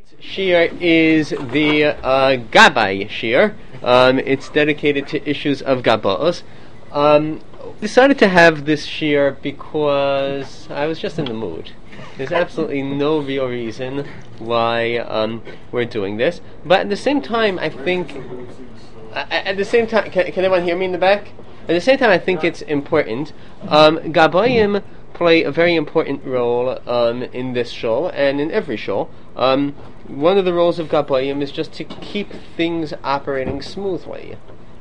Tonight's shir is the Gabbai shir. It's dedicated to issues of Gabbos. Decided to have this shir because I was just in the mood. There's absolutely no real reason why we're doing this. But at the same time, I think... can anyone hear me in the back? At the same time, I think it's important. Gabbayim play a very important role in this show and in every show. One of the roles of Gabbayim is just to keep things operating smoothly.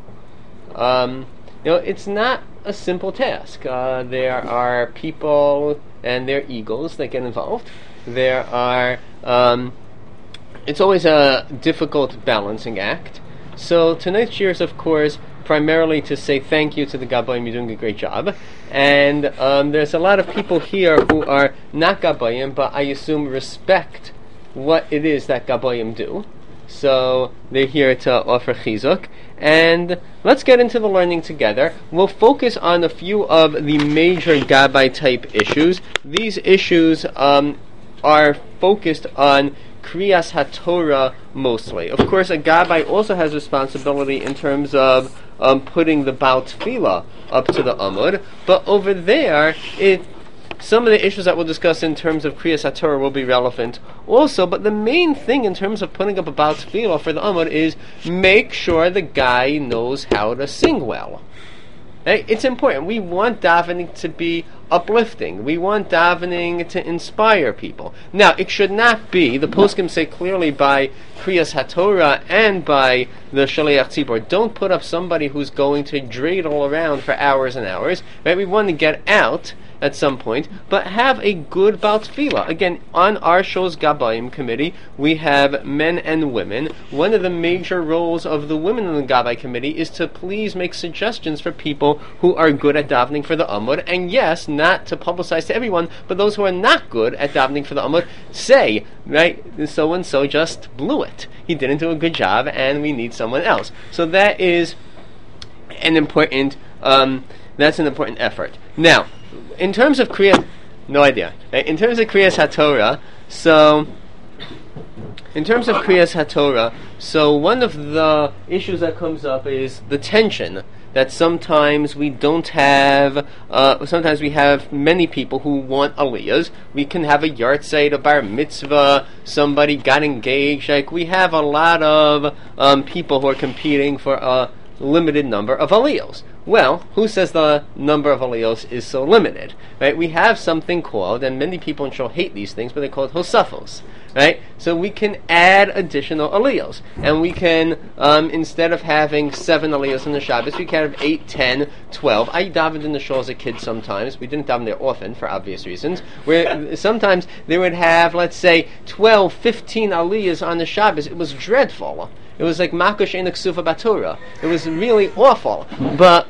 It's not a simple task. There are people and their egos that get involved. There are... it's always a difficult balancing act. So tonight's shir is, of course, primarily to say thank you to the Gabbayim. You're doing a great job. And there's a lot of people here who are not Gabbayim, but I assume respect what it is that Gabbayim do. So they're here to offer chizuk. And let's get into the learning together. We'll focus on a few of the major Gabbai type issues. These issues are focused on Kriyas HaTorah mostly. Of course, a Gabbai also has responsibility in terms of putting the Baal Tefillah up to the Amud, but over there, some of the issues that we'll discuss in terms of Kriyas HaTorah will be relevant also, but the main thing in terms of putting up a Baal Tefillah for the Amud is make sure the guy knows how to sing well. Right? It's important. We want davening to be uplifting. We want davening to inspire people. Now, it should not be, the poskim say clearly by Kriyas HaTorah and by the Shaliach Tzibor, don't put up somebody who's going to dreidel around for hours and hours. Right? We want to get out at some point, but have a good Baal Tefillah. Again, on our show's Gabbayim committee, we have men and women. One of the major roles of the women in the Gabbai committee is to please make suggestions for people who are good at davening for the Amud, and yes, not to publicize to everyone, but those who are not good at davening for the Amud, say, right, so-and-so just blew it. He didn't do a good job, and we need someone else. So that is an important, that's an important effort. Now, in terms of Kriyas, no idea. Right? In terms of Kriyas HaTorah, so one of the issues that comes up is the tension that sometimes we don't have. Sometimes we have many people who want aliyahs. We can have a yahrzeit, a bar mitzvah, somebody got engaged. Like we have a lot of people who are competing for a limited number of aliyos. Well, who says the number of aliyos is so limited? Right? We have something called, and many people in Shul hate these things, but they're called hosafos. Right? So we can add additional aliyos. And we can, instead of having 7 aliyos in the Shabbos, we can have 8, 10, 12. I davened in the Shul as a kid sometimes. We didn't daven there often, for obvious reasons. Where sometimes they would have, let's say, 12, 15 aliyos on the Shabbos. It was dreadful. It was like Makush Ein Ksufa Batura. It was really awful. But,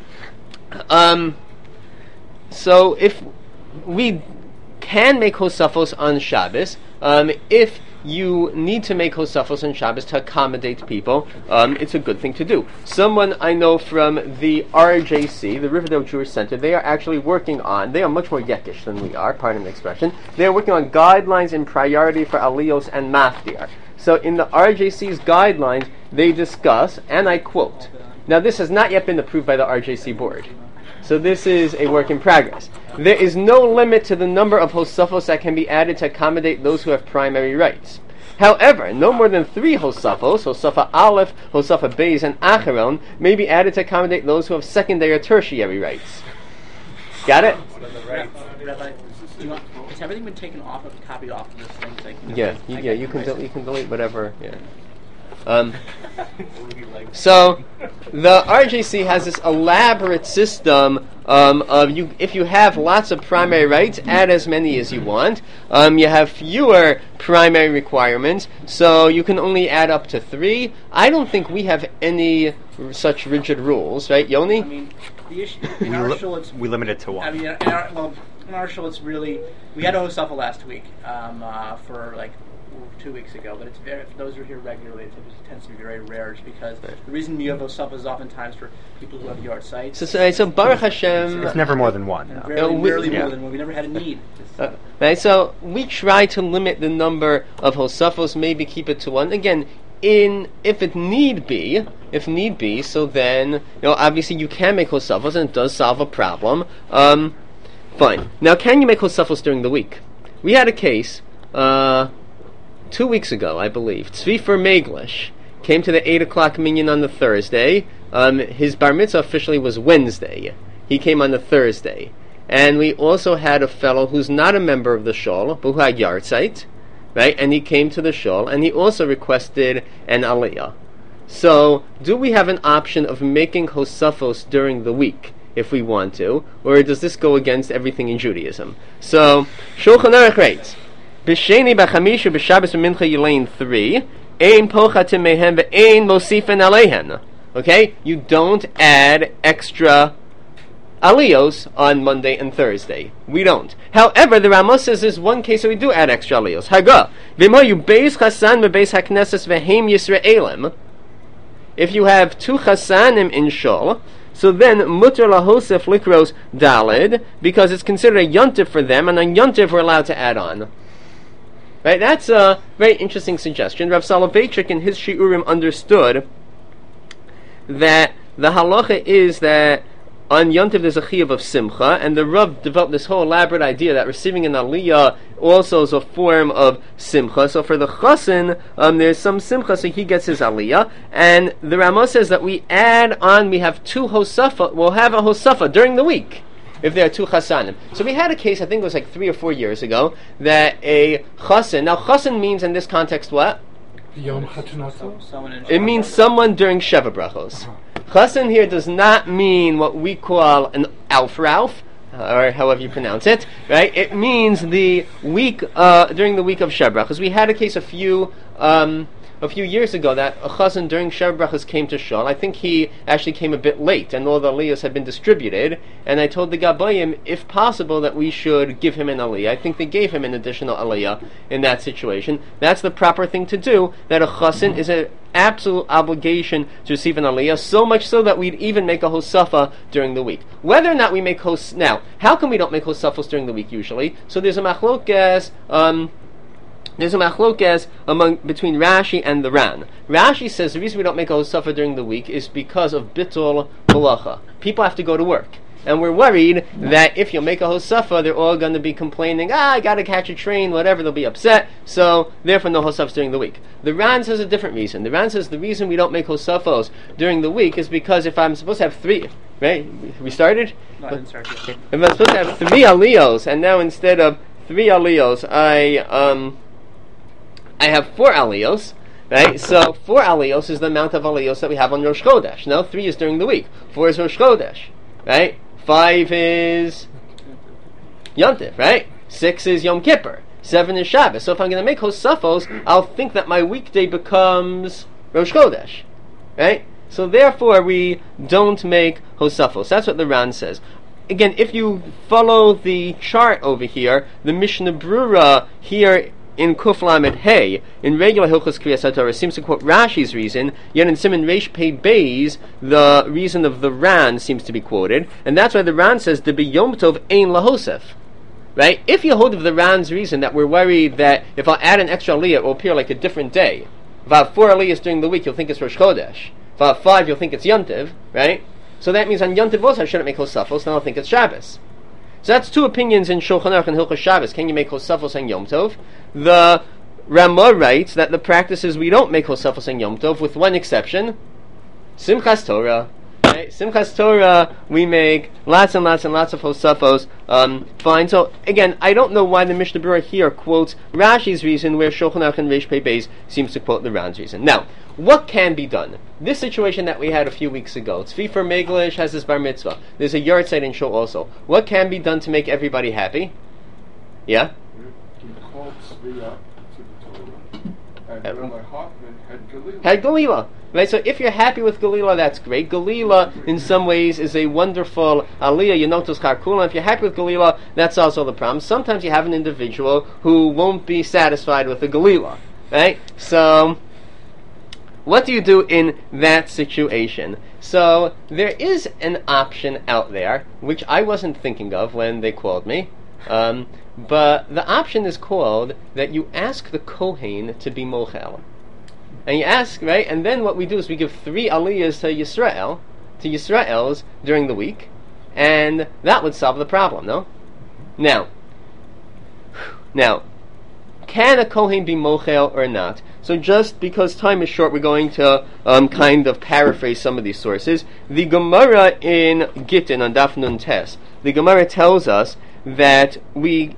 so if we can make Hosafos on Shabbos, if you need to make Hosafos on Shabbos to accommodate people, it's a good thing to do. Someone I know from the RJC, the Riverdale Jewish Center, they are actually working on, they are much more Yekish than we are, pardon the expression, they are working on guidelines and priority for Aliyos and Maftir. So in the RJC's guidelines, they discuss, and I quote, now this has not yet been approved by the RJC board, so this is a work in progress. There is no limit to the number of Hosafos that can be added to accommodate those who have primary rights. However, no more than 3 Hosafos, Hosafa Aleph, Hosafa Beis, and Acheron, may be added to accommodate those who have secondary or tertiary rights. Got it? Has everything been taken off of, copied off of this thing? You can delete whatever. Yeah. So the RJC has this elaborate system of you. If you have lots of primary rights, add as many as you want. You have fewer primary requirements, so you can only add up to 3. I don't think we have any such rigid rules, right, Yoni? I mean, the issue in our shul, we limit it to 1. I mean, In our show, it's really we had a Hosafa last week for like 2 weeks ago, but it's very, for those who are here regularly, it tends to be very rare, just because the reason you have Hosafa is oftentimes for people who have yard sites. So Baruch Hashem, it's never more than one. And No. rarely more than one. We never had a need. Right, so we try to limit the number of Hosafos, maybe keep it to one. Again, if need be, so then obviously you can make Hosafos, and it does solve a problem. Fine. Now, can you make Hosafos during the week? We had a case 2 weeks ago, I believe. Tzvifer Meglish came to the 8 o'clock minyan on the Thursday. His bar mitzvah officially was Wednesday. He came on the Thursday. And we also had a fellow who's not a member of the shul, but who had yard site, right? And he came to the shul, and he also requested an aliyah. So, do we have an option of making Hosafos during the week, if we want to, or does this go against everything in Judaism? So, Shulchan Aruch writes, B'sheni b'chamish b'shabbos v'mincha yilein 3, ein pochatim mehem ve'ein mosifen aleihen. Okay? You don't add extra aliyos on Monday and Thursday. We don't. However, the Ramah says there's one case that we do add extra aliyos. Haga. V'moyu beis chasan v'beis hakneses v'heim Yisraelim. If you have 2 chasanim in shul, so then mutar lahosef likros dalid, because it's considered a yontif for them, and on yontif we're allowed to add on. Right? That's a very interesting suggestion. Rav Soloveitchik in his shiurim understood that the halacha is that on Yontiv there's a chiyuv of simcha, and the Rav developed this whole elaborate idea that receiving an aliyah also is a form of simcha. So for the chasen, there's some simcha, so he gets his aliyah. And the Ramah says that we add on, we have 2 hosafa, we'll have a hosafa during the week, if there are 2 chasanim. So we had a case, I think it was like 3 or 4 years ago, that a chasen, now chasen means in this context what? Yom Chatunato? It means someone during Sheva Brachos. Chasen here does not mean what we call an Alf-Rauf, or however you pronounce it, right? It means the week, during the week of Sheva Brachos. We had a case a few years ago that a chazan during Sheva Brachos came to shul. I think he actually came a bit late, and all the aliyahs had been distributed. And I told the Gabayim, if possible, that we should give him an aliyah. I think they gave him an additional aliyah in that situation. That's the proper thing to do. That a chazan is an absolute obligation to receive an aliyah, so much so that we'd even make a hosafa during the week. Whether or not we make now, how come we don't make hosafos during the week usually? So there's a machlokes. There's a machlokes between Rashi and the Ran. Rashi says the reason we don't make a hosafa during the week is because of bittul malacha. People have to go to work. And we're worried that if you make a hosafa, they're all going to be complaining, I got to catch a train, whatever, they'll be upset, so therefore no hosafas during the week. The Ran says a different reason. The Ran says the reason we don't make hosafos during the week is because if I'm supposed to have 3, right? We started? No, I didn't start yet. If I'm supposed to have 3 aliyos, and now instead of 3 aliyos, I have 4 aliyos, right? So 4 aliyos is the amount of aliyos that we have on Rosh Chodesh. Now 3 is during the week. 4 is Rosh Chodesh, right? 5 is Yontif, right? 6 is Yom Kippur. 7 is Shabbos. So if I'm going to make Hosafos, I'll think that my weekday becomes Rosh Chodesh, right? So therefore we don't make Hosafos. That's what the Ran says. Again, if you follow the chart over here, the Mishnah Brura here in Kuf Lamed Hey, in regular Hilchos Kriyas HaTorah, seems to quote Rashi's reason, yet in Siman Reish Pei Beis, the reason of the Ran seems to be quoted, and that's why the Ran says, the B'Yom Tov Ein Lahosef. Right? If you hold of the Ran's reason that we're worried that if I'll add an extra aliyah, it will appear like a different day. If I have 4 aliyahs during the week, you'll think it's Rosh Chodesh. If I have 5, you'll think it's Yontiv, right? So that means on Yontiv also I shouldn't make Hosafos, then I'll think it's Shabbos. So that's 2 opinions in Shulchan Aruch and Hilchos Shabbos. Can you make Hosafos and Yom Tov? The Ramah writes that the practice is we don't make Hosafos and Yom Tov, with one exception, Simchas Torah. Right? Simchas Torah, we make lots and lots and lots of Hosafos. Fine. So again, I don't know why the Mishnah Berurah here quotes Rashi's reason, where Shulchan Aruch and Reish Pei Beis seems to quote the Ran's reason. Now, what can be done? This situation that we had a few weeks ago, Tzvifer Meglish has his bar mitzvah. There's a yard site in shul also. What can be done to make everybody happy? Yeah? Rabbi Hoffman had Had Galila. Right, so if you're happy with Galila, that's great. Galila, in some ways, is a wonderful aliyah, yenotos charkula. If you're happy with Galila, that's also the problem. Sometimes you have an individual who won't be satisfied with the Galila. Right? So, what do you do in that situation? So, there is an option out there, which I wasn't thinking of when they called me. But the option is called that you ask the Kohen to be mochel. And you ask, right? And then what we do is we give 3 aliyahs to Yisraels during the week, and that would solve the problem, no? Now, can a Kohen be mochel or not? So just because time is short, we're going to kind of paraphrase some of these sources. The Gemara in Gittin on Daf Nun Tes, the Gemara tells us that we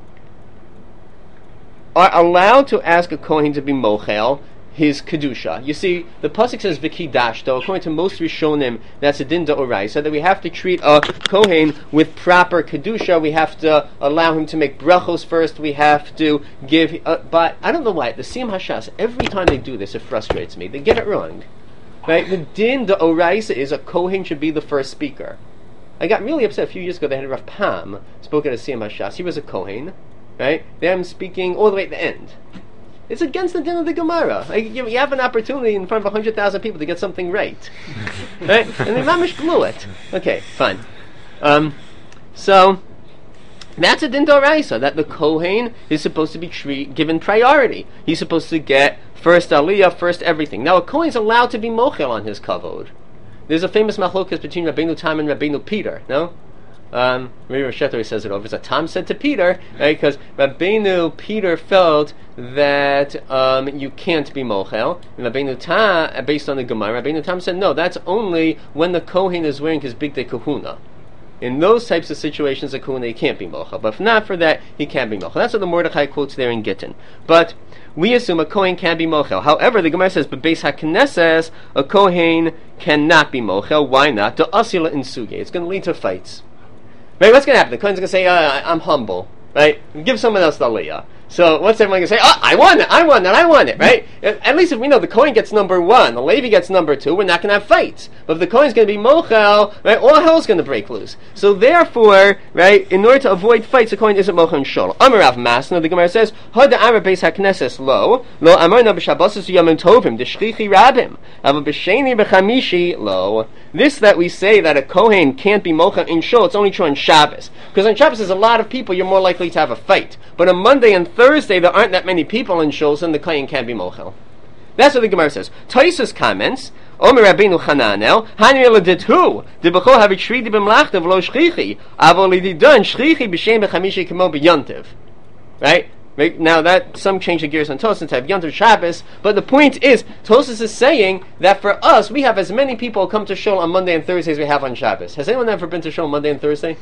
are allowed to ask a Kohen to be mochel his kedusha. You see, the pasuk says v'kidashto. According to most Rishonim, that's a din d'oraisa, that we have to treat a kohen with proper kedusha. We have to allow him to make brachos first. We have to give. But I don't know why the Siyam Hashas, every time they do this, it frustrates me. They get it wrong. Right? The din d'oraisa is a kohen should be the first speaker. I got really upset a few years ago. They had Rav Pam spoke at a Siyam Hashas. He was a kohen. Right? Them speaking all the way at the end. It's against the din of the Gemara. Like, you have an opportunity in front of 100,000 people to get something right. Right? And the mamish blew it. Okay, fine. So, that's a din d'oraisa, that the Kohen is supposed to be given priority. He's supposed to get first aliyah, first everything. Now, a Kohen is allowed to be mochel on his kavod. There's a famous machlokas between Rabbeinu Tam and Rabbeinu Peter, no? Rabbi Shetori says it over. So Tom said to Peter, right, because Rabbeinu Peter felt that you can't be mochel. And Rabbeinu Tam, based on the Gemara, Rabbeinu Tam said, no, that's only when the Kohen is wearing his big day kahuna. In those types of situations, the Kohen can't be mochel. But if not for that, he can be mochel. That's what the Mordechai quotes there in Gittin. But we assume a Kohen can be mochel. However, the Gemara says, but Beis HaKnesses, a Kohen cannot be mochel. Why not? To asila in suge. It's going to lead to fights. Right, what's going to happen? The Kohen's going to say, I'm humble, right? Give someone else the aliyah. So what's everyone going to say? Oh, I want it, right? At least if we know the Kohen gets number 1, the Levi gets number 2, we're not going to have fights. But if the Kohen's going to be mochel, right, all hell's going to break loose. So therefore, right, in order to avoid fights, the Kohen isn't mochel and shol. Amar Rav Masna, the Gemara says, Hada Amar Beis HaKnesses lo amarna b'Shabbosos Yomim Tovim d'shchichi rabim, ava b'sheni b'chamishi lo. This that we say that a Kohen can't be mochel in shol, it's only true on Shabbos. Because on Shabbos there's a lot of people, you're more likely to have a fight. But on Monday and Thursday, there aren't that many people in shuls, and the kohen can't be mochel. That's what the Gemara says. Tosfos comments, Omer Rabbeinu Chananel, Hani Eladithu, Dibachol Havitshri Dibimlachta V'lo Shchichi, Avo Lididon Shchichi B'Shem B'Chamishi Kemo B'Yontiv. Right? Now that some change the gears on Tosfos have Yontiv Shabbos, but the point is, Tosfos is saying that for us, we have as many people come to shul on Monday and Thursday as we have on Shabbos. Has anyone ever been to shul on Monday and Thursday?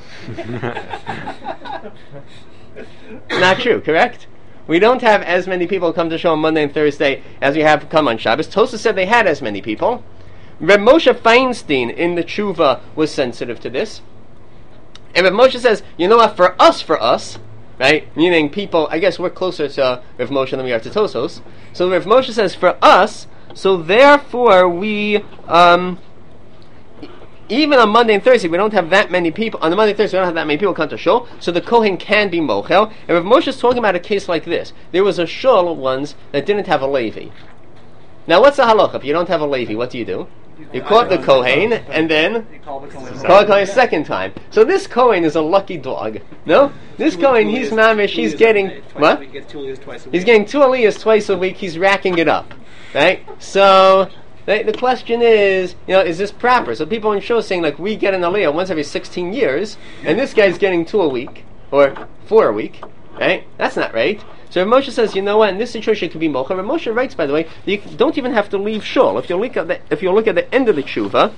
Not true, correct? We don't have as many people come to shul on Monday and Thursday as we have come on Shabbos. Tosfos said they had as many people. Reb Moshe Feinstein in the Tshuva was sensitive to this. And Reb Moshe says, you know what, for us, right, meaning people, I guess we're closer to Reb Moshe than we are to Tosfos. So Reb Moshe says, for us, so therefore we, even on Monday and Thursday, we don't have that many people. On the Monday and Thursday, we don't have that many people come to shul, so the Kohen can be mochel. And Rav Moshe is talking about a case like this. There was a shul once that didn't have a Levi. Now, what's the halacha? If you don't have a Levi, what do? You call up the Kohen, and then you call the Kohen a second time. So this Kohen is a lucky dog. No? This Kohen, he's mamish, he's getting... What? He's getting 2 aliyahs twice a week. He's racking it up. Right? So... The question is, is this proper? So people in shows saying, like, we get an aliyah once every 16 years, and this guy's getting 2 a week, or 4 a week, right? That's not right. So Rav Moshe says, you know what, in this situation it could be mocha. Rav Moshe writes, by the way, you don't even have to leave shul. If you look at the end of the tshuva,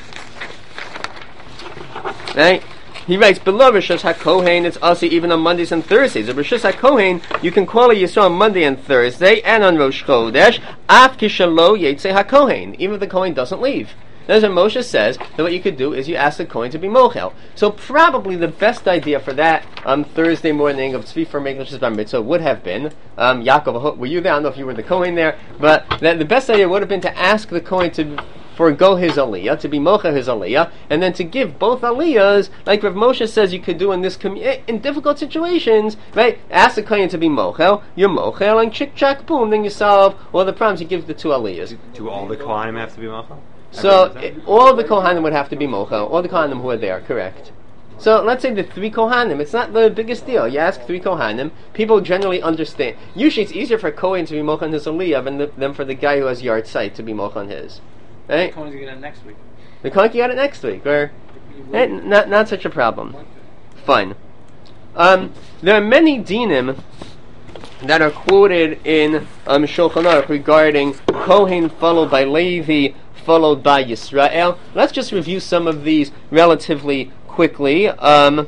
right? He writes, below Rishus HaKohen, it's also even on Mondays and Thursdays. At Rishus HaKohen, you can call a Yisrael on Monday and Thursday, and on Rosh Chodesh, af kishalo yetzei HaKohen, even if the Kohen doesn't leave. That's what Moshe says, that what you could do is you ask the Kohen to be mochel. So probably the best idea for that Thursday morning of Tzvi for Meglish's Bar Mitzvah would have been, Yaakov, were you there? I don't know if you were the Kohen there, but the best idea would have been to ask the Kohen to forego his aliyah, to be mochel his aliyah, and then to give both aliyahs, like Rav Moshe says you could do in this in difficult situations, right? Ask the Kohen to be mochel, you're mochel, and chick chack boom, then you solve all the problems. You give the two aliyahs. Do all the Kohanim have to be mochel? So all the Kohanim would have to be mochel, all the Kohanim who are there, correct. So let's say the 3 Kohanim, it's not the biggest deal. You ask 3 Kohanim, people generally understand. Usually it's easier for a Kohen to be mochel on his aliyah than for the guy who has yard site to be mochel on his. Right? The Kohen's going to get it next week. The Kohen can get it next week, or not such a problem. Fine. There are many dinim that are quoted in Shulchan Aruch regarding Kohen followed by Levi followed by Yisrael. Let's just review some of these relatively quickly. Right,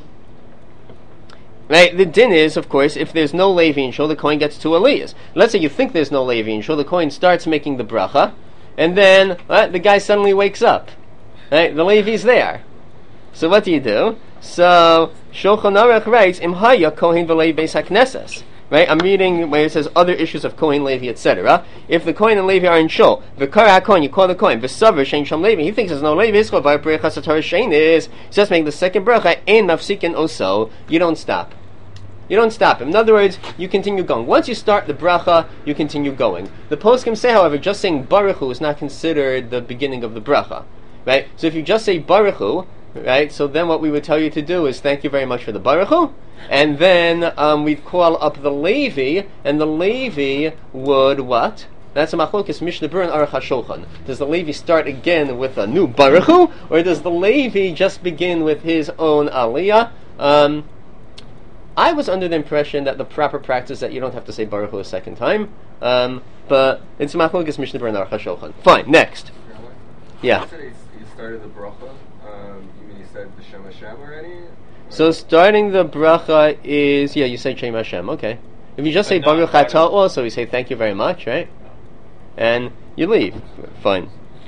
the din is, of course, if there's no Levi in Shul, the Kohen gets 2 aliyahs. Let's say you think there's no Levi in Shul, the Kohen starts making the bracha, and then the guy suddenly wakes up. Right? The Levi's there. So what do? So Shulchan Aruch writes, Im haya Kohen v'Levi beis haknesses. Right? I'm reading where it says other issues of Kohen, Levi, etc. If the Kohen and Levi are in Shul, v'kara HaKohen, you call the Kohen, v'savar shein sham Levi, he thinks there's no Levi, hiskol v'ar brecha satar shein is, just make the second bracha, ein mafsikin oso, you don't stop. You don't stop him. In other words, you continue going. Once you start the bracha, you continue going. The poskim say, however, just saying Baruch Hu is not considered the beginning of the bracha. Right? So if you just say Baruch Hu, right, so then what we would tell you to do is thank you very much for the Baruch Hu, and then we'd call up the Levi, and the Levi would what? That's a machlokes Mishnah Berurah and Aruch HaShulchan. Does the Levi start again with a new Baruch Hu, or does the Levi just begin with his own aliyah? I was under the impression that the proper practice is that you don't have to say Baruch Hu a second time, but it's machlokes Mishnah Berurah and Aruch HaShulchan. Fine, next. Yeah. You said you started the bracha. You mean you said the Shem Hashem already? So starting the bracha is, you say Shem Hashem, okay. If you just say Baruch Atah also, you say thank you very much, right? And you leave. Fine.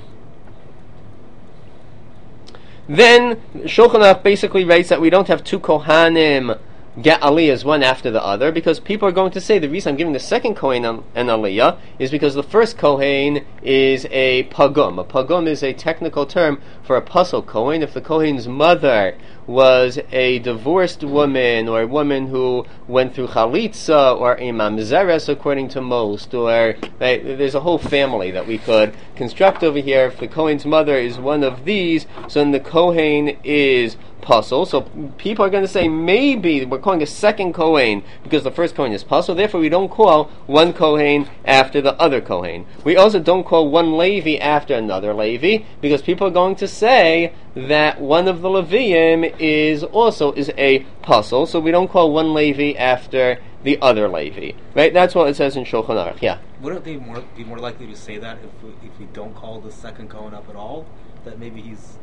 Then Shulchan Aruch basically writes that we don't have 2 Kohanim get aliyahs one after the other, because people are going to say the reason I'm giving the second Kohen an aliyah is because the first Kohen is a pagum. A pagum is a technical term for a puzzle Kohen. If the Kohen's mother was a divorced woman, or a woman who went through chalitza, or a mamzeres according to most, or there's a whole family that we could construct over here. If the Kohen's mother is one of these, so then the Kohen is puzzle. So people are going to say maybe we're calling a second Kohen because the first Kohen is puzzle. Therefore, we don't call one Kohen after the other Kohen. We also don't call one Levi after another Levi because people are going to say that one of the Leviim is a puzzle. So we don't call one Levi after the other Levi. Right? That's what it says in Shulchan Aruch. Yeah. Wouldn't they be more likely to say that if we don't call the second Kohen up at all? That maybe he's...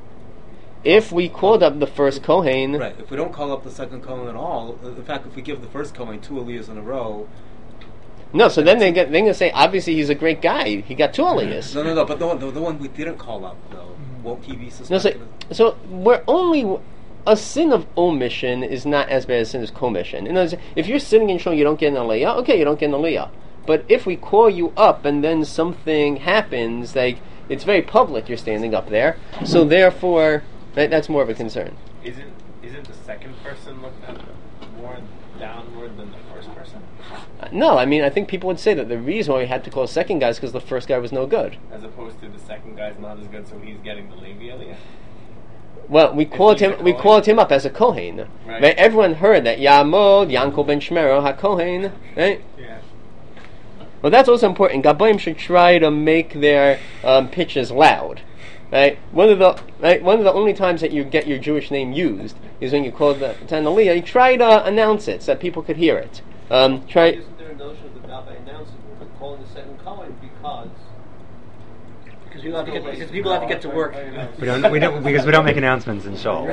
If we called up the first Kohen... Right, if we don't call up the second Kohen at all, in fact, if we give the first Kohen 2 aliyahs in a row... No, so then they're going to say, obviously he's a great guy. He got 2 aliyahs. No, but the one we didn't call up, though, won't he be suspected? No, so we're only... A sin of omission is not as bad as sin as commission. In other words, if you're sitting in shul, you don't get an aliyah, okay, you don't get an aliyah. But if we call you up and then something happens, like, it's very public you're standing up there, so therefore... Right, that's more of a concern. Isn't the second person looked at more downward than the first person? No, I mean, I think people would say that the reason why we had to call a second guy is because the first guy was no good. As opposed to the second guy's not as good, so he's getting the Levi aliyah? Well, we called him up as a Kohen. Right? Everyone heard that Yamod, Yankov ben Shmero, HaKohen, right? Yeah. Well, that's also important. Gabayim should try to make their pitches loud. Right? One of the only times that you get your Jewish name used is when you call the Tan Aliyah. You try to announce it so that people could hear it. Isn't there a notion of the Gabbai announcing we're calling the second Kohen Because people have to get to work. We don't because we don't make announcements in Shul.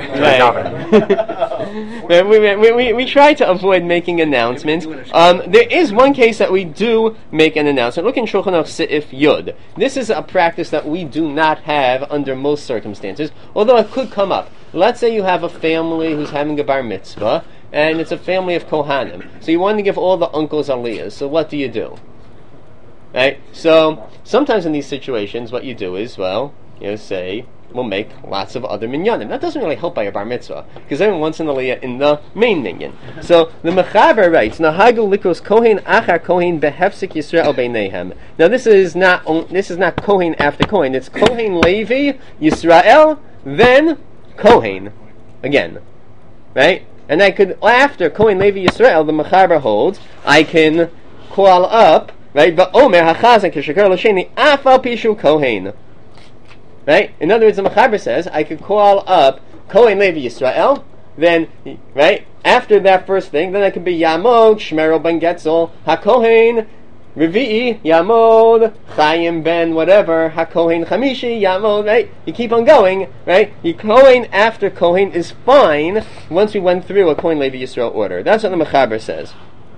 Right. we try to avoid making announcements. There is one case that we do make an announcement. Look in Shulchan Aruch Seif Yud. This is a practice that we do not have under most circumstances, although it could come up. Let's say you have a family who's having a bar mitzvah, and it's a family of Kohanim. So you want to give all the uncles aliyahs. So what do? Right? So sometimes in these situations, what you do is, say, we'll make lots of other minyanim. That doesn't really help by a bar mitzvah, because everyone wants an aliyah in the main minyan. So the Mechaber writes, Nahagu likos kohen achar kohen behefsik Yisrael beinehem. Now this is not kohen after kohen. It's kohen Levi Yisrael, then kohen again, right? And I could, after kohen Levi Yisrael, the Mechaber holds, I can call up. Right, but Omer hachazan k'shakar l'sheni afal pishu kohen. Right. In other words, the Mechaber says I could call up Kohen Levi Yisrael. Then, right after that first thing, then I could be Yamod Shmerel ben Getzel HaKohen Revi'i Yamod Chaim ben whatever HaKohen Chamishi Yamod. Right. You keep on going. Right. You Kohen after Kohen is fine once we went through a Kohen Levi Yisrael order. That's what the Mechaber says.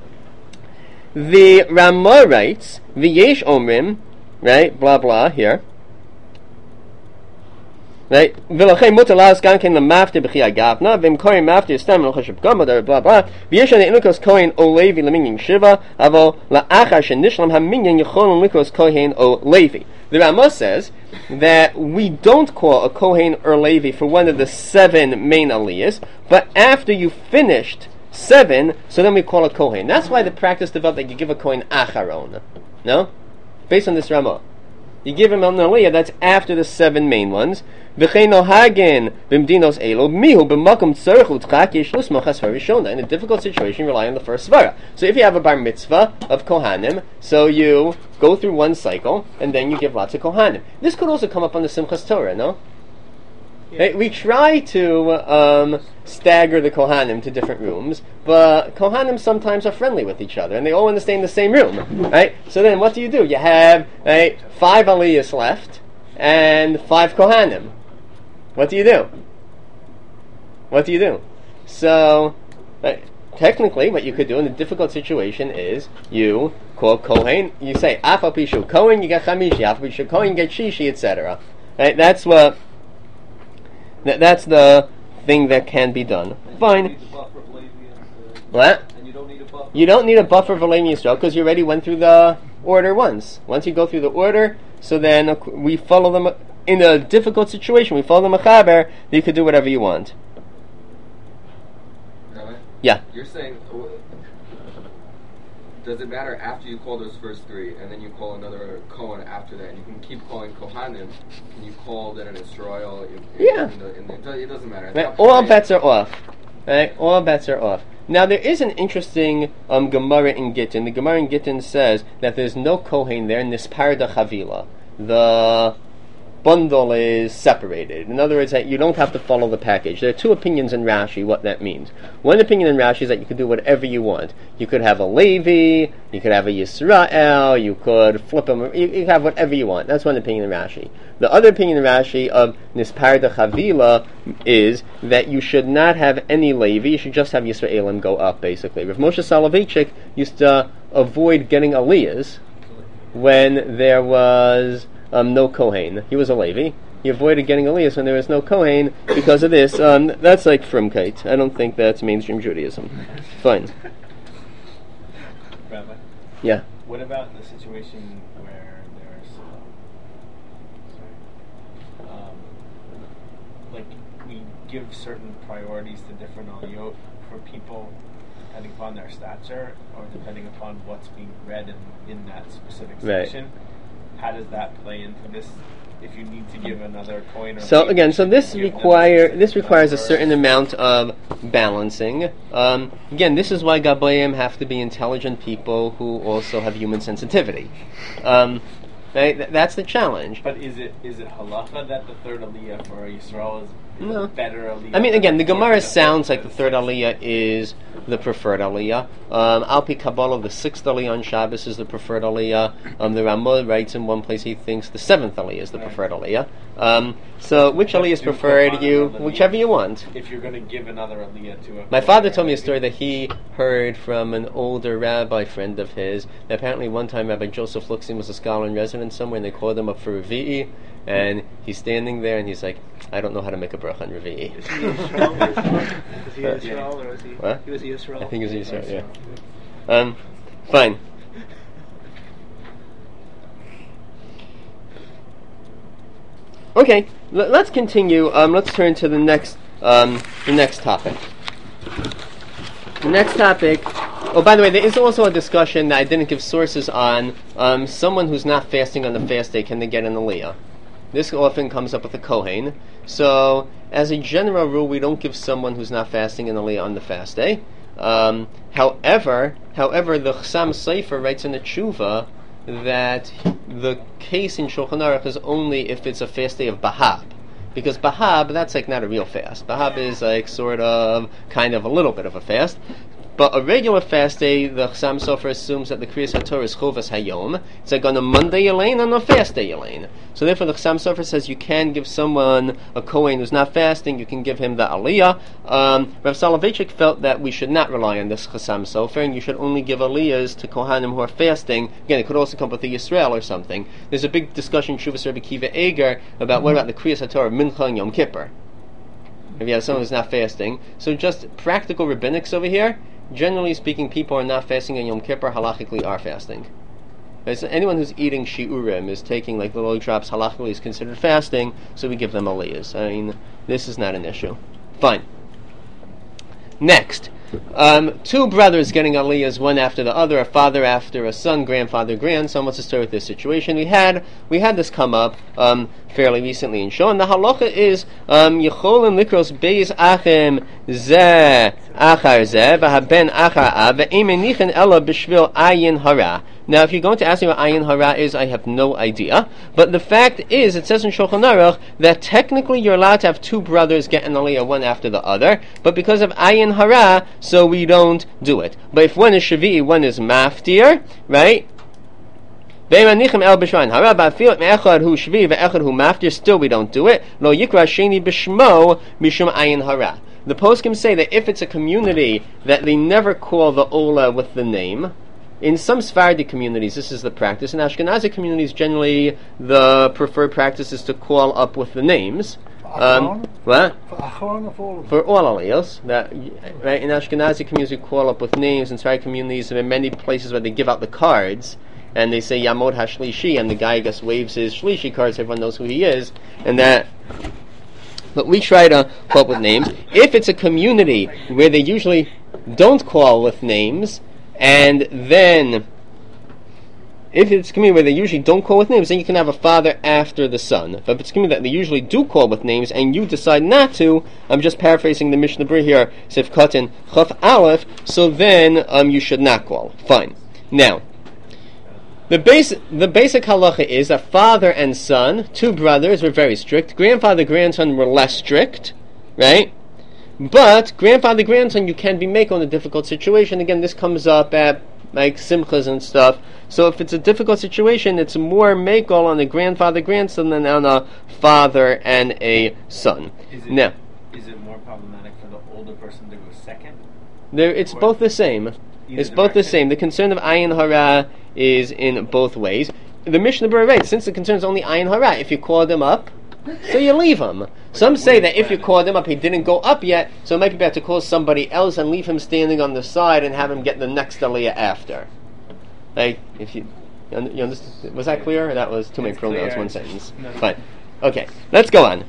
The Ramah writes, V'yesh omrim, right, blah blah, here. Right? V'lachem mutar las ganken l'maftir b'chi agavna, v'im kohen maftir stam l'chashem gomad, blah blah. V'yesh ane inukos kohen o Levi l'minyan shiva, avo la'achar shenishlam ha'minyan yecholon likos kohen o Levi. The Ramah says that we don't call a kohen or Levi for one of the 7 main aliyahs, but after you finished 7, so then we call a kohen. That's why the practice developed that you give a kohen acharon. No? Based on this Ramah. You give him an aliyah that's after the 7 main ones. In a difficult situation, you rely on the first svara. So if you have a bar mitzvah of kohanim, so you go through one cycle, and then you give lots of kohanim. This could also come up on the Simchas Torah, no? Yeah. We try to stagger the Kohanim to different rooms, but Kohanim sometimes are friendly with each other, and they all want to stay in the same room, right? So then what do? You have 5 aliyahs left, and 5 Kohanim. What do you do? So, technically, what you could do in a difficult situation is you call Kohen, you say, Afal Pishu Kohen, you get Chamishi, Afal Pishu Kohen, you get Shishi, etc. Right? That's the thing that can be done. Fine. What? And you don't need a buffer. You don't need a buffer for Levi Yisrael because you already went through the order once. Once you go through the order, so then we follow them in a difficult situation. We follow the Mechaber. You could do whatever you want. Really? Yeah. You're saying, does it matter after you call those first 3, and then you call another Kohen after that, and you can keep calling Kohanim? Can you call that an Israel? Yeah. It doesn't matter. Right. All bets are off. Right? All bets are off. Now there is an interesting Gemara in Gittin. The Gemara in Gittin says that there's no Kohen there in this Parda Chavila. The bundle is separated. In other words, that you don't have to follow the package. There are 2 opinions in Rashi what that means. One opinion in Rashi is that you could do whatever you want. You could have a Levi, you could have a Yisrael, you could flip them, you could have whatever you want. That's one opinion in Rashi. The other opinion in Rashi of Nisparda Chavila is that you should not have any Levi, you should just have Yisraelim go up, basically. Rav Moshe Soloveitchik used to avoid getting aliyahs when there was no Kohen. He was a Levi. He avoided getting aliyahs when there was no Kohen because of this. That's like Frumkeit. I don't think that's mainstream Judaism. Fine. Rabbi? Yeah. What about in the situation where there's like we give certain priorities to different aliyot for people depending upon their stature or depending upon what's being read in that specific section? Right. How does that play into this? If you need to give another coin, or this requires a certain amount of balancing. Again, this is why Gabayim have to be intelligent people who also have human sensitivity. Right? That's the challenge. But is it halacha that the third aliyah for Yisrael is No. better aliyah. I mean, again, the than Gemara fourth sounds or like the third aliyah is the preferred aliyah. Alpi Kabbalah, the sixth aliyah on Shabbos is the preferred aliyah. The Ramah writes in one place he thinks the seventh aliyah is the preferred aliyah. So which aliyah is Do preferred? Kohanim aliyah. Whichever you want. If you're going to give another aliyah to a My father told me a story that he heard from an older rabbi friend of his. That apparently one time Rabbi Joseph Luxin was a scholar in residence somewhere, and they called him up for Revi'i, and he's standing there and he's like, I don't know how to make a bracha on Revi'i. Is he Yisrael or was he? What? He was Yisrael. I think it was Yisrael, yeah. Fine. Okay, let's continue. Let's turn to the next topic. The next topic. Oh, by the way, there is also a discussion that I didn't give sources on. Someone who's not fasting on the fast day, can they get an aliyah? This often comes up with a kohen. So, as a general rule, we don't give someone who's not fasting an aliyah on the fast day. However, the Chassam Sofer writes in the Tshuva that the case in Shulchan Aruch is only if it's a fast day of Bahab. Because Bahab, that's like not a real fast. Bahab is like sort of, kind of a little bit of a fast. But a regular fast day, the Chassam Sofer assumes that the Kriyas HaTorah is Chovas Hayom. It's like on a Monday Yelain, on a fast day Yelain. So therefore the Chassam Sofer says you can give someone, a Kohen who's not fasting, you can give him the Aliyah. Rav Soloveitchik felt that we should not rely on this Chassam Sofer, and you should only give Aliyahs to Kohanim who are fasting. Again, it could also come with the Yisrael or something. There's a big discussion in Shuvas Rebbe Kiva Eger about what about the Kriyas HaTorah of Mincha and Yom Kippur. If you have someone who's not fasting. So just practical rabbinics over here. Generally speaking, people are not fasting on Yom Kippur, halachically are fasting. Right, so anyone who's eating shiurim is taking like little drops, halachically is considered fasting, so we give them aliyahs. I mean, this is not an issue. Fine. Next. Two brothers getting aliyahs, one after the other, a father after a son, grandfather, grandson. What's the story with this situation? We had this come up fairly recently in Shul, and the halacha is Yecholim likros beis achim zeh achar zeh v'haben achar av ve'im menichen ela b'shvil ayin hara. Now, if you're going to ask me what ayin hara is, I have no idea. But the fact is, it says in Shulchan Aruch that technically you're allowed to have two brothers get an aliyah one after the other, but because of ayin hara, so we don't do it. But if one is shavi'i, one is maftir, right? Still we don't do it. Lo yikra sheni b'shmo mishum ayin hara. The poskim say that if it's a community that they never call the ola with the name, in some Sephardic communities this is the practice. In Ashkenazi communities, generally the preferred practice is to call up with the names. What? For all aliyos. That, right, in Ashkenazi communities we call up with names. In Sephardic communities there are many places where they give out the cards and they say Yamod HaShlishi, and the guy, I guess, waves his Shlishi cards, everyone knows who he is, and that. But we try to call up with names. If it's a community where they usually don't call with names, and then if it's a community where they usually don't call with names, then you can have a father after the son. But if it's a community that they usually do call with names, and you decide not to, I'm just paraphrasing the Mishnah Berurah here, Sif Katan Chaf Aleph, so then you should not call. Fine. Now, the basic halacha is that father and son, two brothers, were very strict. Grandfather, grandson were less strict, right? But grandfather, grandson, you can be makel in a difficult situation. Again, this comes up at like simchas and stuff. So if it's a difficult situation, it's more makel on a grandfather, grandson than on a father and a son. Is it more problematic for the older person to go second? It's both the same. It's both the same. The concern of ayin hara is in both ways. The Mishnah Berurah writes, since the concern is only ayin hara, if you call them up, so you leave him. Some say that if you called him up, he didn't go up yet, so it might be better to call somebody else and leave him standing on the side and have him get the next aliyah after. Like, if you understand, was that clear? Or that was too many pronouns, one sentence. No. Fine. Okay, let's go on.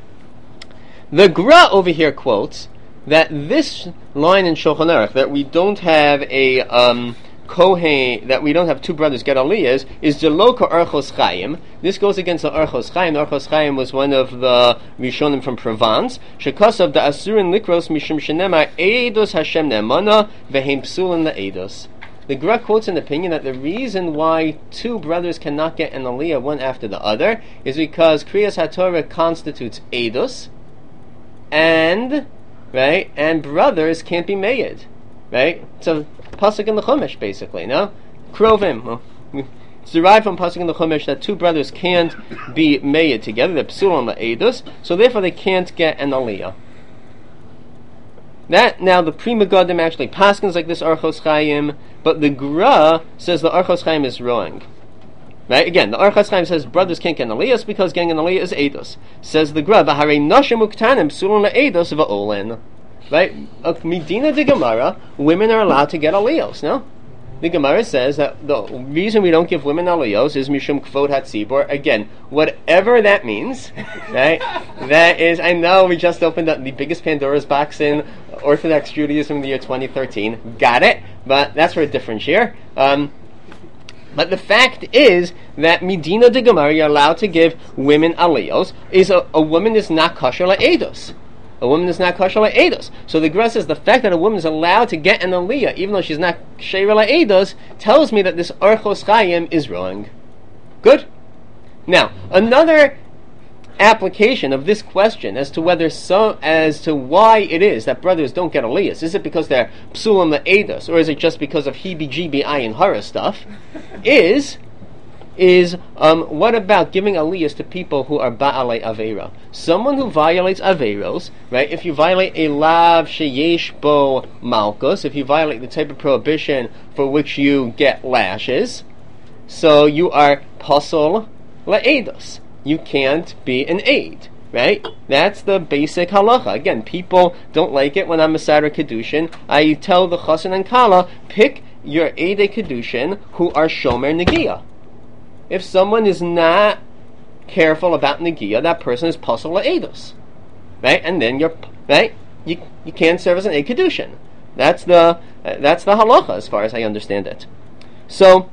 The Gra over here quotes that this line in Shulchan Aruch, that we don't have a Kohen, that we don't have two brothers get aliyahs, is Jeloka Orchos Chaim. This goes against the Orchos Chaim. Orchos Chaim was one of the Rishonim from Provence. Shekasav the Asurin Likros Mishum Shenema Eidos Hashem Ne'emana Vehem Psulin LeEidos. The Gra quotes an opinion that the reason why two brothers cannot get an aliyah one after the other is because Kriyas HaTorah constitutes Eidos, and brothers can't be made, right? It's a pasuk in the Chumash, basically. No, Krovim. Well, it's derived from pasuk in the Chumash that two brothers can't be made together. They're psulim la'edus, so therefore they can't get an aliyah. That now the Pri Megadim actually paskins like this Orchos Chaim, but the Gra says the Orchos Chaim is wrong. Right? Again, the Orchos Chaim says brothers can't get an aliyah because getting an aliyah is edus. Says the Gra, v'harei nashim uktanim psulim la'edus va'olen. Right? Medina de Gemara, women are allowed to get aliyos. No. The Gemara says that the reason we don't give women aliyos is mishum kvod hatzibor. Again, whatever that means, right? That is, I know we just opened up the biggest Pandora's box in Orthodox Judaism in the year 2013. Got it, but that's for a different year. But the fact is that Medina de Gemara, you're allowed to give women aliyos. Is a woman is not kosher la'edos. A woman is not kosher la'edos. So the Gemara says the fact that a woman is allowed to get an aliyah, even though she's not sheira la'edos, tells me that this Orchos Chaim is wrong. Good? Now, another application of this question as to why it is that brothers don't get aliyahs. Is it because they're psulim la'edos, or is it just because of heebie-jeebie ayin hara stuff? Is what about giving aliyahs to people who are ba'alei aveira? Someone who violates aveiros, right? If you violate a lav sheyesh bo malchus, if you violate the type of prohibition for which you get lashes, so you are pasol la'edos. You can't be an aid, right? That's the basic halacha. Again, people don't like it when I'm Masara Kedushin. I tell the Chassan and Kala, pick your Eidei Kedushin who are Shomer Negiah. If someone is not careful about Negiah, that person is Pasal La'edos. Right? And then you're, right? You can't serve as an Eid Kedushin. That's the halacha as far as I understand it. So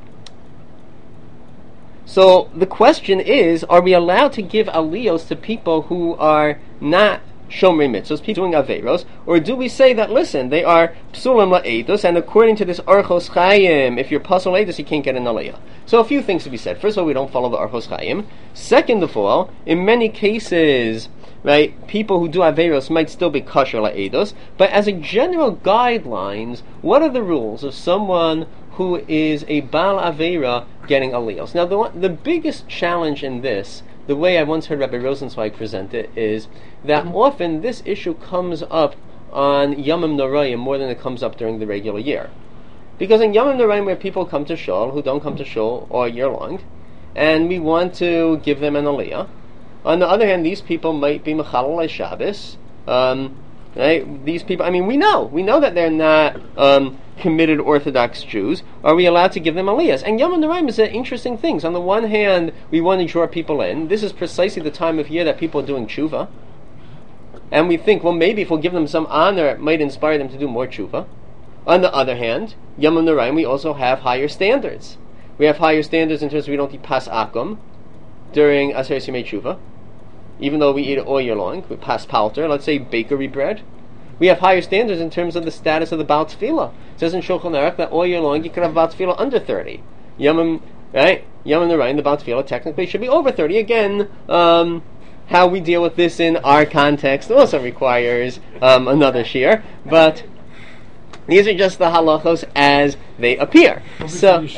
the question is, are we allowed to give aliyos to people who are not shomrei mitzvos, people doing averos, or do we say that, listen, they are psulim la'edus, and according to this Orchos Chaim, if you're pasal edus, you can't get an aliyah? So a few things to be said. First of all, we don't follow the Orchos Chaim. Second of all, in many cases, right, people who do averos might still be kosher la'edus, but as a general guidelines, what are the rules of someone who is a Baal Aveira getting aliyos? Now, the biggest challenge in this, the way I once heard Rabbi Rosenzweig present it, is that often this issue comes up on Yomim Noraim more than it comes up during the regular year. Because in Yomim Noraim, where people come to shul, who don't come to shul all year long, and we want to give them an aliyah, on the other hand, these people might be Mechalal Shabbos, right? These people, I mean, we know that they're not committed Orthodox Jews. Are we allowed to give them aliyahs? And Yom Noraim is an interesting thing. On the one hand, we want to draw people in. This is precisely the time of year that people are doing tshuva. And we think, well, maybe if we'll give them some honor, it might inspire them to do more tshuva. On the other hand, Yom Noraim, we also have higher standards. We have higher standards in terms of we don't eat pas akum during Aseret Yimei Tshuva. Even though we eat it all year long, we pas palter, let's say bakery bread. We have higher standards in terms of the status of the Baal Tefillah. It says in Shulchan Aruch that all year long you could have Baal Tefillah under 30. Yom Noraim, the Baal Tefillah technically should be over 30. Again, how we deal with this in our context also requires another shir, but these are just the halachos as they appear. So, right,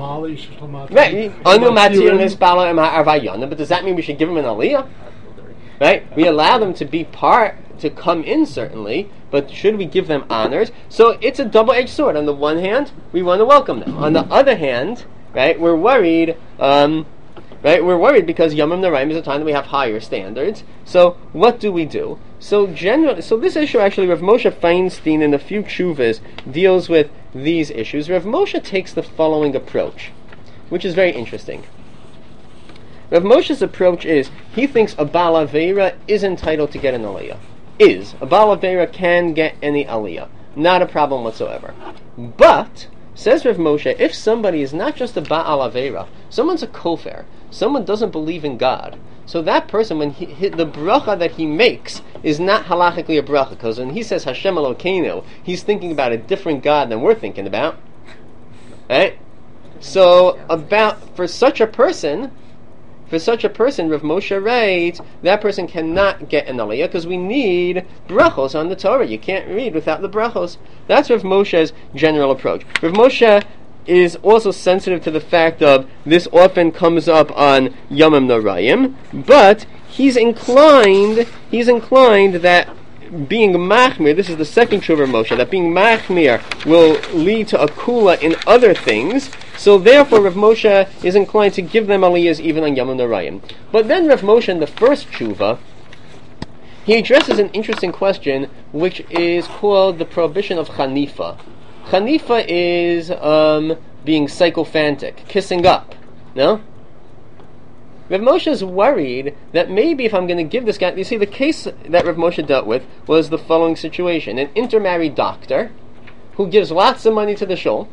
but does that mean we should give them an aliyah? Right? We allow them to be to come in, certainly, but should we give them honors? So it's a double-edged sword. On the one hand, we want to welcome them. On the other hand, right, we're worried. We're worried because Yomim Noraim is a time that we have higher standards. So what do we do? So this issue actually, Rav Moshe Feinstein in a few tshuvas deals with these issues. Rav Moshe takes the following approach, which is very interesting. Rav Moshe's approach is, he thinks a Baal Aveira is entitled to get an aliyah. A Baal Aveira can get any aliyah. Not a problem whatsoever. But, says Rav Moshe, if somebody is not just a Baal Aveira, someone's a kofar, someone doesn't believe in God, so that person, when the bracha that he makes is not halachically a bracha, because when he says Hashem Elokeinu, he's thinking about a different God than we're thinking about. Right? So, for such a person, for such a person, Rav Moshe writes, that person cannot get an aliyah because we need brachos on the Torah. You can't read without the brachos. That's Rav Moshe's general approach. Rav Moshe is also sensitive to the fact of this often comes up on Yomim Norayim, but he's inclined that being machmir, this is the second tshuva of Moshe, that being machmir will lead to a kula in other things, so therefore Rav Moshe is inclined to give them aliyahs even on Yom Norayim. But then Rav Moshe in the first tshuva, he addresses an interesting question which is called the prohibition of chanifa. Chanifa is being sycophantic, kissing up, no? Rav Moshe is worried that maybe if I'm going to give this guy... You see, the case that Rav Moshe dealt with was the following situation. An intermarried doctor who gives lots of money to the shul.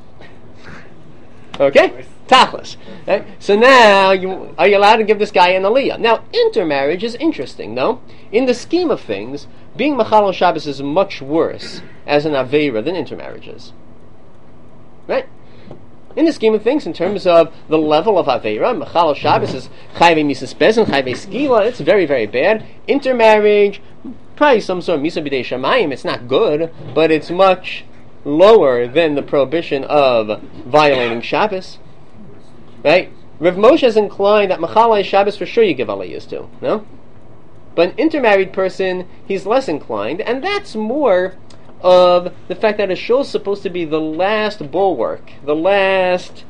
Okay? Tachlis. Right? So now, are you allowed to give this guy an aliyah? Now, intermarriage is interesting, no? In the scheme of things, being Machal Shabbos is much worse as an Aveira than intermarriage is. Right? In the scheme of things, in terms of the level of Aveira, Machal Shabbos is Chayvei Misas Bezin, Chayvei Skila, it's very, very bad. Intermarriage, probably some sort of Misa B'dei Shamayim, it's not good, but it's much lower than the prohibition of violating Shabbos. Right? Rav Moshe is inclined that Machal Shabbos for sure you give aliyahs to, no? But an intermarried person, he's less inclined, and that's more of the fact that a shul is supposed to be the last bulwark, the last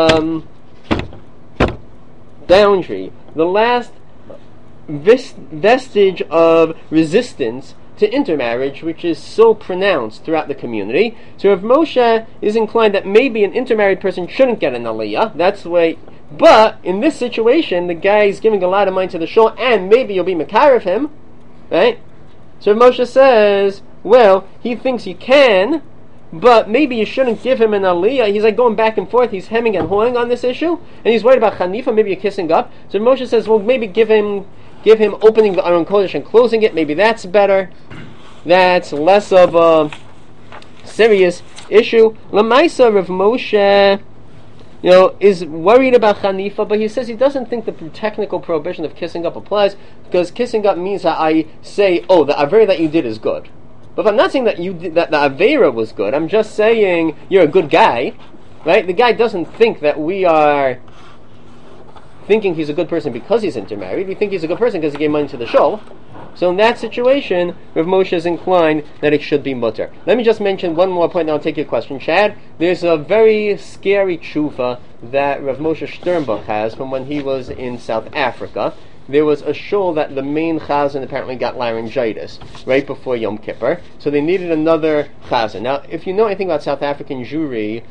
boundary, the last vestige of resistance to intermarriage, which is so pronounced throughout the community. So Rav Moshe is inclined that maybe an intermarried person shouldn't get an aliyah. That's the way. But in this situation, the guy is giving a lot of money to the shul, and maybe you'll be makar of him, right? So Rav Moshe says, well, he thinks you can, but maybe you shouldn't give him an aliyah. He's like going back and forth. He's hemming and hawing on this issue, and he's worried about chanifa, maybe you're kissing up. So Moshe says, well, maybe give him opening the Aron Kodesh and closing it. Maybe that's better. That's less of a serious issue. Lamaisa Rav Moshe, is worried about chanifa, but he says he doesn't think the technical prohibition of kissing up applies, because kissing up means that I say, oh, the avera that you did is good. But if I'm not saying that that the avera was good, I'm just saying you're a good guy, right? The guy doesn't think that we are thinking he's a good person because he's intermarried. We think he's a good person because he gave money to the shul. So in that situation, Rav Moshe is inclined that it should be mutter. Let me just mention one more point, and I'll take your question, Chad. There's a very scary tshuva that Rav Moshe Sternbuch has from when he was in South Africa. There was a shul that the main chazan apparently got laryngitis right before Yom Kippur, so they needed another chazan. Now, if you know anything about South African Jewry,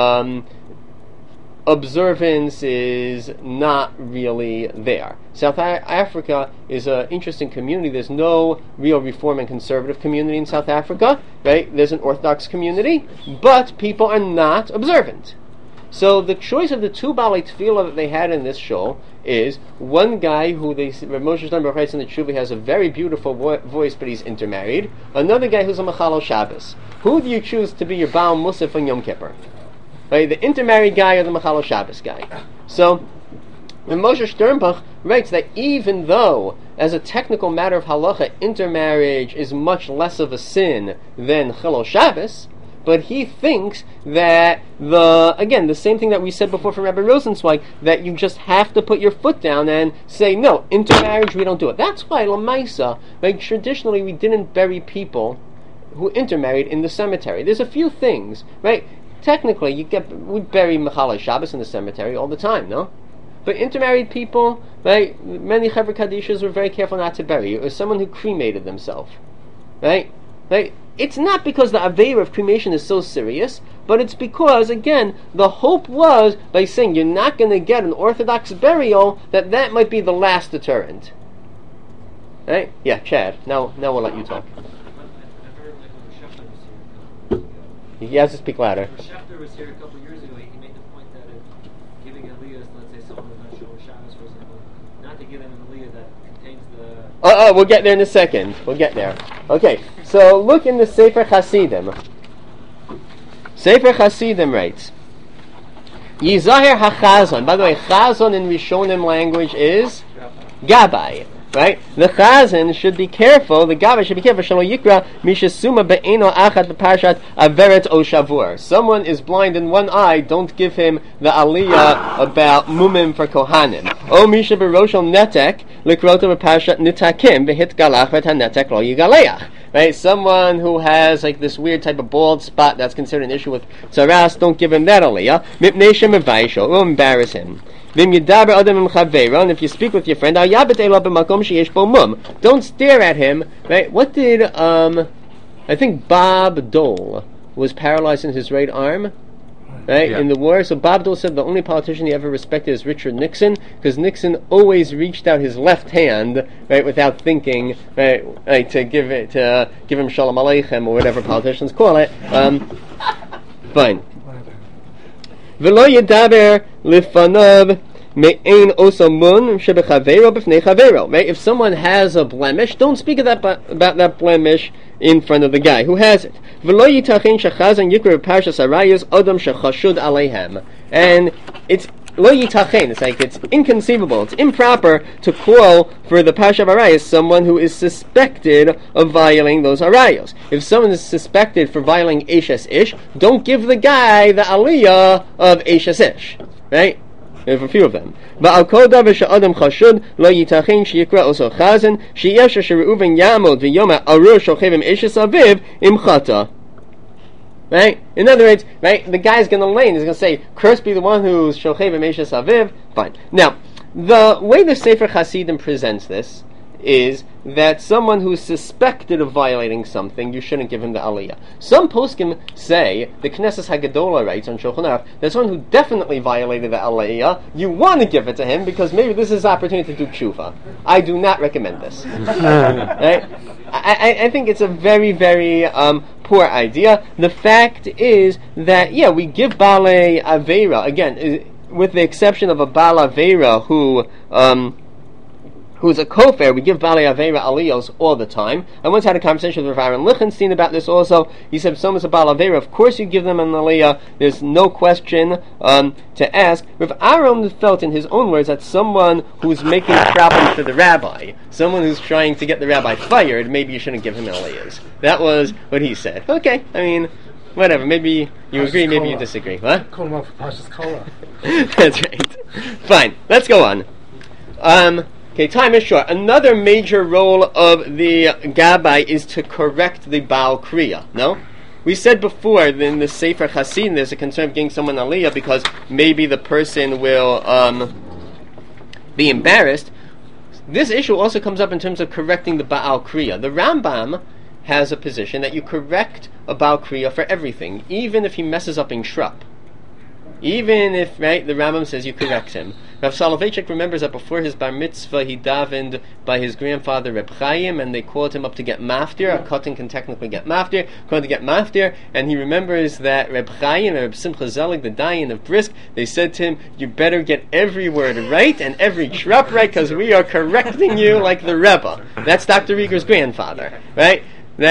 observance is not really there. South Africa is an interesting community. There's no real Reform and conservative community in South Africa, right? There's an Orthodox community, but people are not observant. So the choice of the two Balei Tefillah that they had in this shul is one guy who Rav Moshe Sternbuch writes in the Tshuva has a very beautiful voice, but he's intermarried. Another guy who's a Machal Shabbos. Who do you choose to be your Baal Musaf on Yom Kippur? Right, the intermarried guy or the Machal Shabbos guy? So Rav Moshe Sternbuch writes that even though, as a technical matter of halacha, intermarriage is much less of a sin than Chilul Shabbos, but he thinks that the same thing that we said before from Rabbi Rosenzweig, that you just have to put your foot down and say, no, intermarriage, we don't do it. That's why, Lamaisa, traditionally we didn't bury people who intermarried in the cemetery. There's a few things, right? Technically, we bury Mechalei Shabbos in the cemetery all the time, no? But intermarried people, right? Many Chevra Kadishas were very careful not to bury. It was someone who cremated themselves, right? Right? It's not because the aveira of cremation is so serious, but it's because, again, the hope was, by saying you're not going to get an Orthodox burial, that might be the last deterrent. Right? Yeah, Chad. Now we'll let you talk. He has to speak louder. Schefter was here a couple of years ago. He made the point that if giving aliyahs, let's say someone who's not Shul Shabbos, for example, not to give them an aliyah that contains the... we'll get there in a second. We'll get there. Okay, so look in the Sefer Hasidim. Sefer Hasidim writes Yizahir hachazon. By the way, chazon in Rishonim language is Gabbai. Right? The chazan should be careful, the gabbai should be careful, shelo yikra mishasuma be'eno achat b'parshat averet o shavur. Someone is blind in one eye, don't give him the aliyah about mumim for kohanim. O misha beroshel netek, likrota b'parshat nitakim, v'hit galach v'et hanetek lo yigaleach. Right? Someone who has like this weird type of bald spot that's considered an issue with tzaras, don't give him that aliyah. Mipnei shemavaisho, it will embarrass him. And if you speak with your friend, don't stare at him. Right? What did I think Bob Dole was paralyzed in his right arm, right, in the war. So Bob Dole said the only politician he ever respected is Richard Nixon, because Nixon always reached out his left hand, right, without thinking, right, to give him Shalom Aleichem or whatever politicians call it. Fine. V'lo yedaber lifanav me'ein osamun shebechavero b'fnei chavero. Right? If someone has a blemish, don't speak about that blemish in front of the guy who has it. V'lo yitachin shechazan yikra parshas arayos adam shechashud aleihem. And it's lo yitachin. It's like it's inconceivable. It's improper to call for the Parsha of Arayos someone who is suspected of violating those Arayos. If someone is suspected for violating Eshes Ish, don't give the guy the aliyah of Eshes Ish. Right? There's a few of them. Ba'al kol davar she'adam chashud lo yitachin sheyikra oso chazan sheyesh she'reuven yamod v'yoma arur shochevim Eshes Aviv im chata. Right? In other words, right, the guy's going to lay and he's going to say, "Cursed be the one who's Shochev Eshes Aviv." Fine. Now, the way the Sefer Hasidim presents this is that someone who's suspected of violating something, you shouldn't give him the aliyah. Some poskim say, the Knesset Hagadola writes on Shulchan Aruch, that someone who definitely violated the aliyah, you want to give it to him because maybe this is his opportunity to do tshuva. I do not recommend this. Right? I think it's a very, very poor idea. The fact is that, we give Balei Aveira, again, with the exception of a Baal Aveira who's a kofar, we give Balei Aveira aliyos all the time. I once had a conversation with Rav Aaron Lichtenstein about this also. He said, if someone's a Baal Aveira, of course you give them an aliyah. There's no question to ask. Rav Aaron felt in his own words that someone who's making problems for the rabbi, someone who's trying to get the rabbi fired, maybe you shouldn't give him aliyahs. That was what he said. Okay, I mean, whatever. Maybe you agree, maybe you disagree. What? Call him up for Parshas Kola. That's right. Fine, let's go on. Okay, time is short. Another major role of the Gabbai is to correct the Baal Kriya. No? We said before in the Sefer Hasidim there's a concern of getting someone aliyah because maybe the person will be embarrassed. This issue also comes up in terms of correcting the Baal Kriya. The Rambam has a position that you correct a Baal Kriya for everything, even if he messes up in Shrub. Even if, right, the Rambam says you correct him. Rav Soloveitchik remembers that before his bar mitzvah he davened by his grandfather Reb Chaim, and they called him up to get maftir. A cotton can technically get maftir, and he remembers that Reb Chaim and Reb Simcha Zelig, the Dayan of Brisk, they said to him, you better get every word right and every shrub right, because we are correcting you like the Rebbe. That's Dr. Rieger's grandfather, right?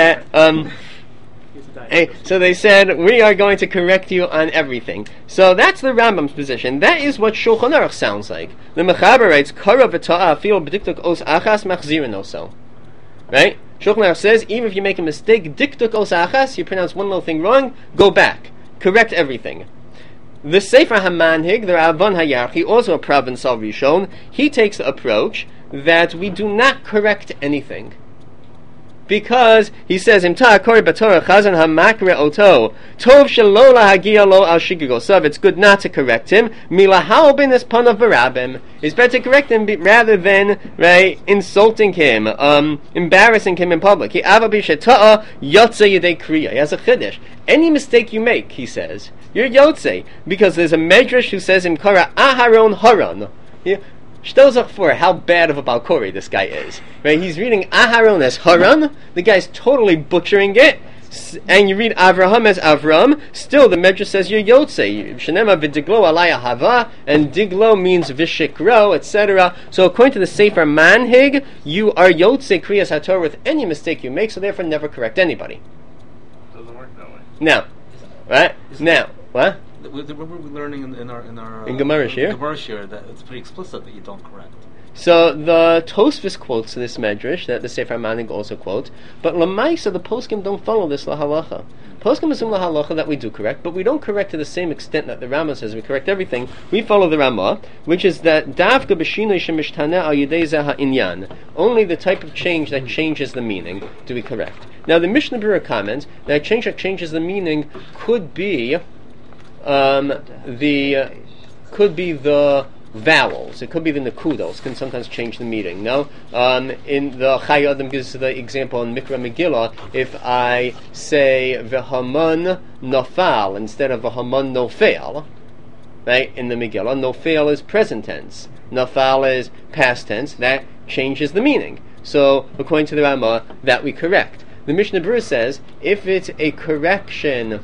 So they said, we are going to correct you on everything. So that's the Rambam's position. That is what Shulchan Aruch sounds like. The Mechaber writes, Kara v'ta'a afil b'diktuk os achas machzirin oso. Right? Shulchan Aruch says, even if you make a mistake, diktuk os achas, you pronounce one little thing wrong, go back. Correct everything. The Sefer HaManhig, the Rabban HaYarchi, also a Provençal Rishon, he takes the approach that we do not correct anything. Because he says, it's good not to correct him. It's better to correct him rather than insulting him, embarrassing him in public. He has a chiddush. Any mistake you make, he says, you're yotze, because there's a medrash who says Imkara Aharon Haran. Shtelzach for how bad of a Balkori this guy is. Right? He's reading Aharon as Haran, the guy's totally butchering it, and you read Avraham as Avram, still the Medrash says you're Yotze. Shenema v'diglo alaya hava, and diglo means v'shikro, etc. So according to the Sefer Manhig, you are Yotze Kriyas HaTorah with any mistake you make, so therefore never correct anybody. Doesn't work that way. Now, right? Now, what? we're learning in our in Gemara Shir? Gemara Shir that it's pretty explicit that you don't correct. So the Tosfos quotes this medrash that the Sefer Manig also quotes, but Lamaisa the poskim don't follow this lahalacha. Poskim assume lahalacha that we do correct, but we don't correct to the same extent that the Rama says we correct everything. We follow the Rama, which is that davka b'shinoi shemishtana al yedei zeh ha'inyan. Only the type of change that changes the meaning do we correct. Now the Mishnah Berurah comments that change that changes the meaning could be the vowels. It could be the nekudos. Can sometimes change the meaning. No, in the Chai Adam gives the example in Mikra Megillah. If I say v'haman nofal instead of v'haman nofel, right? In the Megillah, nofel is present tense. Nofal is past tense. That changes the meaning. So according to the Rama, that we correct. The Mishnah Berurah says if it's a correction,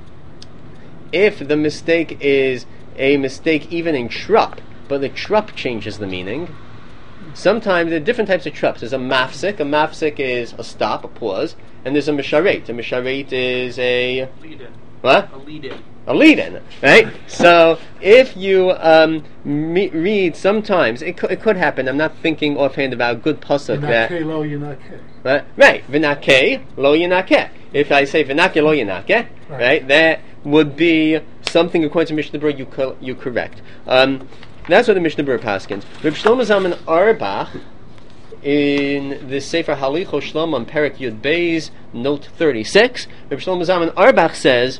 if the mistake is a mistake even in trup, but the trup changes the meaning. Sometimes there are different types of trups. There's a mafsik. A mafsik is a stop, a pause, and there's a misharet. A misharet is a lead-in. What? A lead-in. A lead-in, right? So if you read, sometimes it could happen. I'm not thinking offhand about a good pasuk that. Lo yinakeh. Right, v'nakeh lo yinakeh. If I say v'nakeh lo yinakeh, right, that would be something according to Mishnah Berurah you correct. That's what the Mishnah Berurah paskins. Reb Shlomo Zalman Auerbach in the Sefer Halichos Shlomo on Perek Yud Beis, note 36, Reb Shlomo Zalman Auerbach says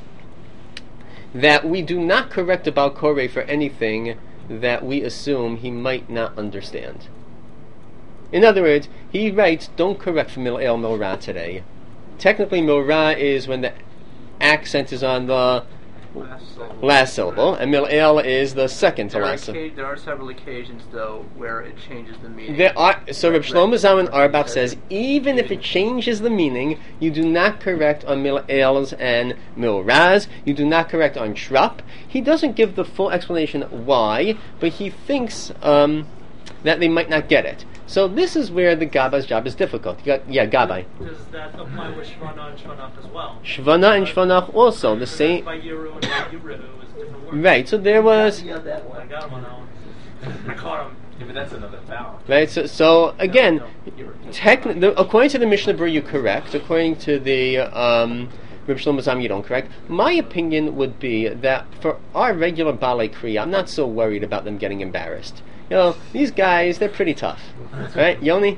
that we do not correct a Baal Koreh for anything that we assume he might not understand. In other words, he writes, don't correct for Mil'el Milra today. Technically, Milra is when the accent is on the last syllable, and Mil'el is the second to last syllable. There are several occasions, though, where it changes the meaning. So Reb Shlomo Zalman Auerbach says, even if it changes the meaning, you do not correct on Mil'els and Milraz, you do not correct on Trup. He doesn't give the full explanation why, but he thinks that they might not get it. So this is where the Gabai's job is difficult. Gabai. Does that apply with Shvana and Shvanach as well? Shvana and Shvanach also the same. Vayiru and Vayiru is different words. Right. So there was. I got him on that one. I caught him. Yeah, but that's another foul. Right. So again, according to the Mishnah Berurah, you correct. According to the Reb Shlomo Zalman, you don't correct. My opinion would be that for our regular Balei Kriya, I'm not so worried about them getting embarrassed. You know, these guys, they're pretty tough. Right, Yoni?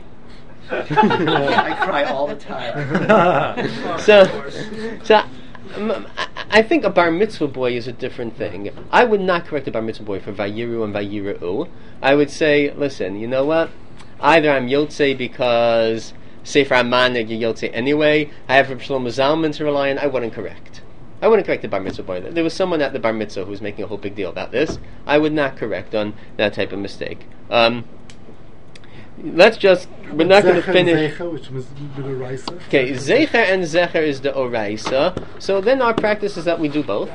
I cry all the time. So I think a bar mitzvah boy is a different thing. I would not correct a bar mitzvah boy for Vayiru and Vayira'u. I would say, listen, you know what? Either I'm Yotzei because Sefer HaManig you Yotzei anyway, I have Reb Shlomo Zalman to rely on, I wouldn't correct. I wouldn't correct the bar mitzvah boy. There was someone at the bar mitzvah who was making a whole big deal about this. I would not correct on that type of mistake. We're not going to finish. Zecher, which was the Oraisa. Okay, Zecher and Zecher is the Oraisa. So then our practice is that we do both.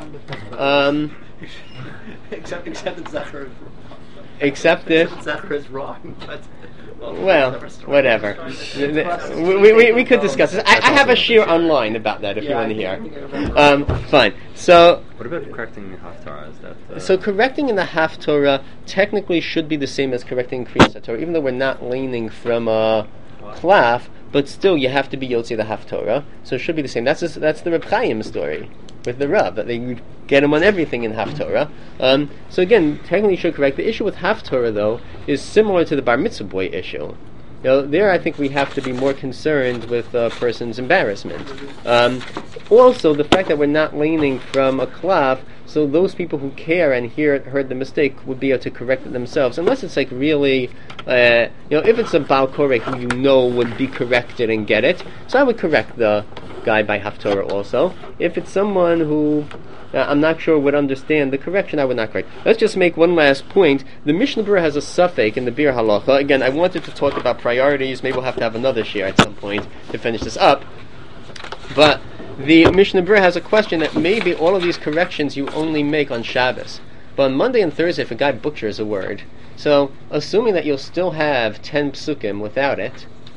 Except that Zecher is wrong. Except if Zecher is wrong. well, whatever. We could discuss this. I have a shir online about that if you want to hear. Fine. So. What about correcting the Haftarah? Is that so correcting in the Haftarah technically should be the same as correcting in Kriyas HaTorah, even though we're not leaning from a klaf, but still you have to be Yotzei the Haftarah, so it should be the same. That's the Reb Chaim story with the Rav, that they get him on everything in Haftarah. So again, technically you should correct. The issue with Haftarah, though, is similar to the Bar Mitzvah boy issue. You know, there I think we have to be more concerned with a person's embarrassment. Also, the fact that we're not leaning from a klaf, so those people who care and heard the mistake would be able to correct it themselves, unless it's like really, if it's a Baal Koreh who you know would be corrected and get it, so I would correct the guy by Haftarah also. If it's someone who I'm not sure would understand the correction, I would not correct. Let's just make one last point. The Mishnah Berurah has a suffix in the Bir Halacha. Again, I wanted to talk about priorities. Maybe we'll have to have another share at some point to finish this up. But the Mishnah Berurah has a question that maybe all of these corrections you only make on Shabbos. But on Monday and Thursday, if a guy butchers a word, so assuming that you'll still have 10 psukim without it,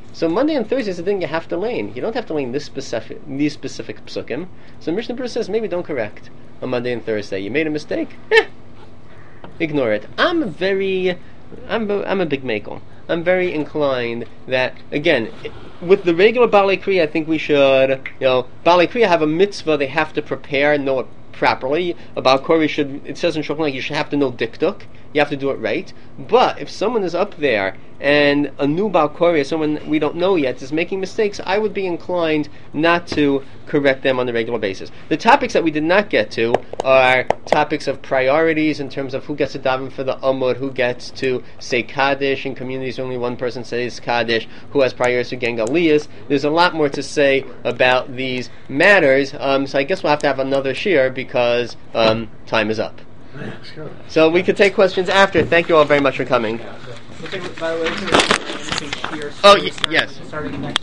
So Monday and Thursday is the thing you have to learn. You don't have to learn these specific psukim. So Mishnah Berurah says maybe don't correct on Monday and Thursday. You made a mistake. Ignore it. I'm a big makel. I'm very inclined that, again, with the regular Balei Kriya, I think we should, Balei Kriya have a mitzvah, they have to prepare, know it properly. A Baal Koreh it says in Shulchan Aruch, you should have to know dikduk. You have to do it right. But if someone is up there and a new Baal Koreh, someone we don't know yet, is making mistakes, I would be inclined not to correct them on a regular basis. The topics that we did not get to are topics of priorities in terms of who gets to daven for the Amud, who gets to say Kaddish. In communities only one person says Kaddish, who has priorities to Gengaliyas. There's a lot more to say about these matters, so I guess we'll have to have another shir because time is up. Sure. So we could take questions after. Thank you all very much for coming. By the way, Oh, yes. Starting next